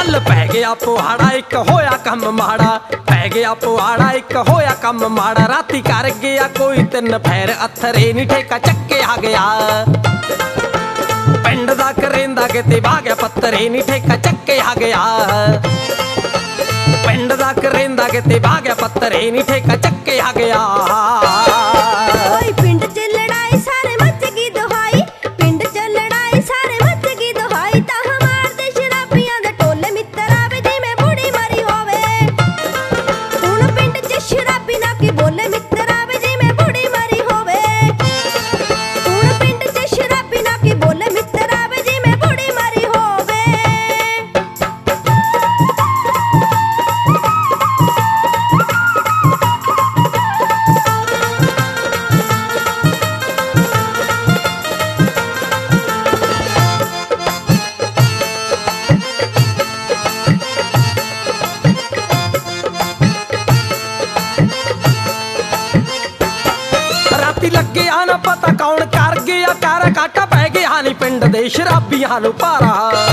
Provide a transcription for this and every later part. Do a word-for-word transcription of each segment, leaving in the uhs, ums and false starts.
ਚੱਲ ਪੈ ਗਿਆ ਪੁਹਾੜਾ ਇੱਕ ਹੋਇਆ ਕੰਮ ਮਾੜਾ, ਪੈ ਗਿਆ ਪੁਹਾੜਾ ਇੱਕ ਹੋਇਆ ਕੰਮ ਮਾੜਾ। ਰਾਤੀ ਕਰ ਗਿਆ ਕੋਈ ਤਿੰਨ ਫੇਰ ਅਥਰੇ ਨੀ ਠੇਕਾ ਚੱਕਿਆ ਗਿਆ। ਪਿੰਡ ਦਾ ਕਰੇਂਦਾ ਕਿਤੇ ਵਾਹ ਗਿਆ ਪੱਤਰੇ ਨੀ ਠੇਕਾ ਚੱਕਿਆ ਗਿਆ। ਪਿੰਡ ਦਾ ਕਰੇਂਦਾ ਕਿਤੇ ਵਾਹ ਗਿਆ ਪੱਤਰੇ ਨੀ ਠੇਕਾ ਚੱਕਿਆ ਗਿਆ। ਓਏ ਪਿੰਡ ਚ ਲੜਾਈ ਸਾਰੇ ਮੱਚ ਗਈ ਦੁਹਾਈ, ਪਿੰਡ ਚ ਲੜਾਈ ਸਾਰੇ ਮੱਚ ਗਈ ਦੁਹਾਈ। ਤਾਂ ਮਾਰਦੇ ਸ਼ਰਾਬੀਆਂ ਦੇ ਟੋਲੇ ਮਿੱਤਰ ਆਵੇ ਜਿਵੇਂ ਬੁੜੀ ਮਰੀ ਹੋਵੇ। ਹੁਣ ਪਿੰਡ ਚ ਸ਼ਰਾਬੀ ਨਾ ਕੀ ਬੋਲੇ ਮਿੱਤਰ ਆਵੇ ਜਿਵੇਂ ਬੁੜੀ ਮਰੀ ਹੋਵੇ। ਹੁਣ ਪਿੰਡ ਚ ਸ਼ਰਾਬੀ ਨਾ ਕੀ ਬੋਲੇ ਮਿੱਤਰ ਆਵੇ ਜਿਵੇਂ ਬੁੜੀ ਮਰੀ ਹੋਵੇ। ਰਾਤੀ ਲੱਗਿਆ ਨਾ ਪਤਾ ਕੌਣ ਕਰ ਗਿਆ ਕਰ ਕਾਟਾ ਪੈ ਗਿਆ ਨੀ ਪਿੰਡ ਦੇ ਸ਼ਰਾਬੀਆਂ ਨੂੰ ਭਾਰਾ।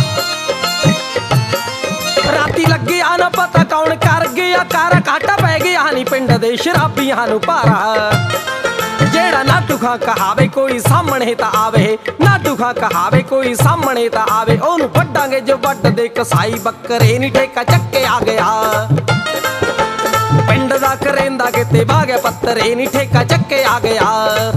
ਰਾਤੀ ਲੱਗਿਆ ਨਾ ਪਤਾ ਕੌਣ ਕਰ ਗਿਆ ਕਰ ਕਾਟਾ ਪੈ ਗਿਆ ਨੀ ਪਿੰਡ ਦੇ ਸ਼ਰਾਬੀਆਂ ਨੂੰ ਭਾਰਾ। ਜਿਹੜਾ ਨਾਟੂ ਖਾਂ ਕਹਾਵੇ ਕੋਈ ਸਾਹਮਣੇ ਤਾਂ ਆਵੇ, ਨਾਟੂ ਖਾਂ ਕਹਾਵੇ ਕੋਈ ਸਾਹਮਣੇ ਤਾਂ ਆਵੇ। ਉਹਨੂੰ ਵੱਡਾਂਗੇ ਜੋ ਵੱਡ ਦੇ ਕਸਾਈ ਬੱਕਰੇ ਨੀ ਠੇਕਾ ਚੱਕਿਆ ਗਿਆ। ਪਿੰਡ ਦਾ ਕਰੇਂਦਾ ਕਿਤੇ ਵਾਹ ਗਿਆ ਪੱਤਰੇ ਨੀ ਠੇਕਾ ਚੱਕਿਆ ਗਿਆ।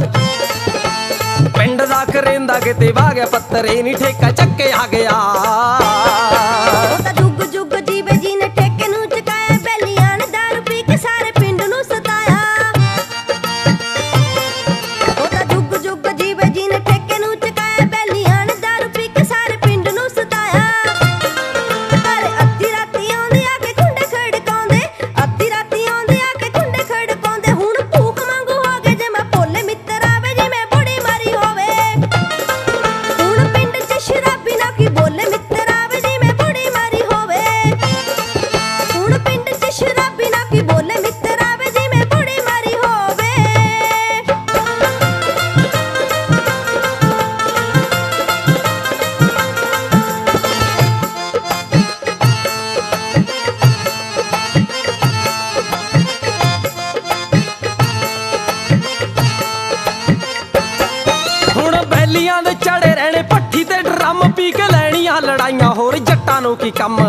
ਪਿੰਡ ਦਾ ਕਰੇਂਦਾ ਕਿਤੇ ਵਾਹ ਗਿਆ ਪੱਤਰੇ ਨੀ ਠੇਕਾ ਚੱਕਿਆ ਗਿਆ। ਉਹ ਤਾਂ ਜੁਗ ਜੁਗ ਜੀਵੇ ਜੀ ਨੇ ਠੇਕੇ ਨੂੰ ਚੁਕਾਇਆ, ਬੈਲੀਆਂ ਨੇ ਦਾਰੂ ਪੀ ਕੇ ਸਾਰੇ ਪਿੰਡ ਨੂੰ ਸਤਾਇਆ। ਉਹ ਤਾਂ ਜੁਗ ਜੁਗ ਜੀਵੇ ਜੀ ਨੇ ਠੇਕੇ ਨੂੰ ਚੁਕਾਇਆ, ਬੈਲੀਆਂ ਨੇ ਦਾਰੂ ਪੀ ਕੇ ਸਾਰੇ ਪਿੰਡ ਨੂੰ ਸਤਾਇਆ। ਪਰ ਅੱਧੀ ਰਾਤੀ ਆਉਂਦੇ ਆ ਕੇ ਖੁੰਡੇ ਖੜਕਾਉਂਦੇ, ਅੱਧੀ ਰਾਤੀ ਆਉਂਦੇ ਆ ਕੇ ਖੁੰਡੇ ਖੜਕਾਉਂਦੇ। ਹੁਣ ਭੂਖ ਮੰਗੂ ਹੋ ਗਏ ਜੇ ਮੈਂ ਭੋਲੇ ਮਿੱਤਰ ਆਵੇ ਜਿਵੇਂ ਬੁੜੀ ਮਰੀ ਹੋਵੇ। ਹੁਣ ਪਿੰਡ ਚ ਸ਼ਰਾਬੀ ਨਾ ਕੀ ਬੋਲੇ ਮਿੱਤਰ ਆਵੇ ਜਿਵੇਂ ਬੁੜੀ ਮਰੀ ਹੋਵੇ। ਹੁਣ ਪਿੰਡ ਚ ਸ਼ਰਾਬੀ ਨਾ ਕੀ ਬੋਲੇ ਮਿੱਤਰ ਆਵੇ ਜਿਵੇਂ ਬੁੜੀ ਮਰੀ ਹੋਵੇ। ਹੁਣ ਬੈਲੀਆਂ ਦੇ ਚੜੇ ਰਹਿਣੇ ਭੱਠੀ ਤੇ ਡਰਮ ਪੀ ਕੇ ਲੈਣੀਆਂ ਲੜਾਈਆਂ, ਹੋਰ ਜੱਟਾਂ ਨੂੰ ਕੀ ਕੰਮ।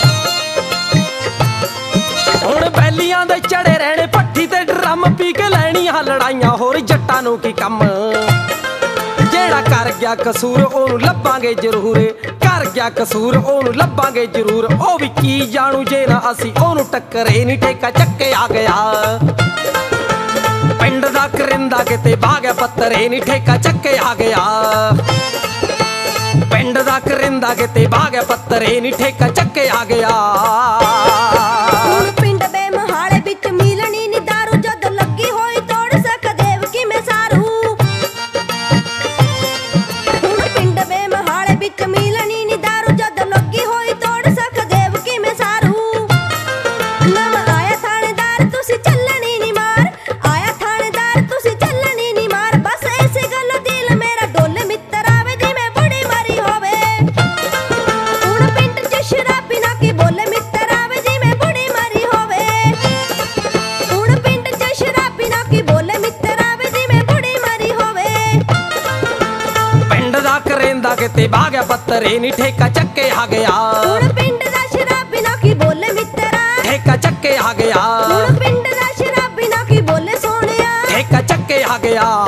ਹੁਣ ਬੈਲੀਆਂ ਦੇ ਚੜੇ ਰਹਿਣੇ ਭੱਠੀ ਤੇ ਡਰਮ ਪੀ ਕੇ ਲੈਣੀਆਂ ਲੜਾਈਆਂ, ਹੋਰ ਜੱਟਾਂ ਨੂੰ ਕੀ ਕੰਮ। ਜਿਹੜਾ ਕਰ ਗਿਆ ਕਸੂਰ ਉਹਨੂੰ ਲੱਭਾਂਗੇ ਜ਼ਰੂਰ, ਕਰ ਗਿਆ ਕਸੂਰ ਉਹਨੂੰ ਲੱਭਾਂਗੇ ਜ਼ਰੂਰ। ਉਹ ਵੀ ਕੀ ਜਾਣੂ ਜੇ ਨਾ ਅਸੀਂ ਉਹਨੂੰ ਟੱਕਰੇ ਨੀ ਠੇਕਾ ਚੱਕਿਆ ਗਿਆ। ਪਿੰਡ ਦਾ ਕਰਿੰਦਾ ਕਿਤੇ ਵਾਹ ਗਿਆ ਪੱਤਰੇ ਨੀ ਠੇਕਾ ਚੱਕਿਆ ਗਿਆ। ਪਿੰਡ ਦਾ ਕਰਿੰਦਾ ਕਿਤੇ ਵਾਹ ਗਿਆ ਪੱਤਰੇ ਨੀ ਠੇਕਾ ਚੱਕਿਆ ਗਿਆ। ਹੁਣ ਪਿੰਡ ਦੇ ਮਹਾਲੇ ਵਿੱਚ ਮਿਲਣੀ ਨੀ ਦਾਰੂ, ਜਦੋਂ ਲੱਗੀ ਹੋਈ ਤੋੜ ਸਕਦੇਵ ਕਿਵੇਂ ਸਾਰੂ। ਹੁਣ ਪਿੰਡ ਦੇ ਮਹਾਲੇ ਵਿੱਚ ਮਿਲਣੀ ਨੀ ਦਾਰੂ, ਜਦੋਂ ਲੱਗੀ ਹੋਈ ਤੋੜ ਸਕਦੇਵ ਕਿਵੇਂ ਸਾਰੂ। ਨਵਾਂ ਆਇਆ ਥਾਣੇਦਾਰ ਤੁਸੀਂ ਚੱਲਣੀ ਨੀ ਮਾਰ, ਆਇਆ ਥਾਣੇਦਾਰ ਤੁਸੀਂ ਚੱਲਣੀ ਨੀ ਮਾਰ। ਬਸ ਇਸੇ ਗੱਲ ਦਿਲ ਮੇਰਾ ਡੋਲੇ ਮਿੱਤਰ ਆਵੇ ਜਿਵੇਂ ਬੁੜੀ ਮਰੀ ਹੋਵੇ। ਹੁਣ ਪਿੰਡ ਚ ਸ਼ਰਾਬੀ ਨਾ ਕੀ ਬੋਲੇ ਮਿੱਤਰ ਆਵੇ ਜਿਵੇਂ ਬੁੜੀ ਮਰੀ ਹੋਵੇ। ਹੁਣ ਪਿੰਡ ਚ ਸ਼ਰਾਬੀ ਨਾ ਕੀ ਬੋਲੇ ਮਿੱਤਰ ਆਵੇ ਜਿਵੇਂ ਬੁੜੀ ਮਰੀ ਹੋਵੇ। ਪਿੰਡ ਦਾ ਕਰੇਂਦਾ ਕਿਤੇ ਵਾਹ ਗਿਆ ਪੱਤਰੇ ਨੀ ਠੇਕਾ ਚੱਕਿਆ ਗਿਆ। ਹੁਣ ਪਿੰਡ ਦਾ ਸ਼ਰਾਬੀ ਨਾ ਕੀ ਬੋਲੇ ਮਿੱਤਰਾ, ਠੇਕਾ ਚੱਕਿਆ ਗਿਆ। ਹੁਣ ਪਿੰਡ ਦਾ ਸ਼ਰਾਬੀ ਨਾ ਕੀ ਬੋਲੇ ਸੋਹਣਿਆ, ਠੇਕਾ ਚੱਕਿਆ ਗਿਆ।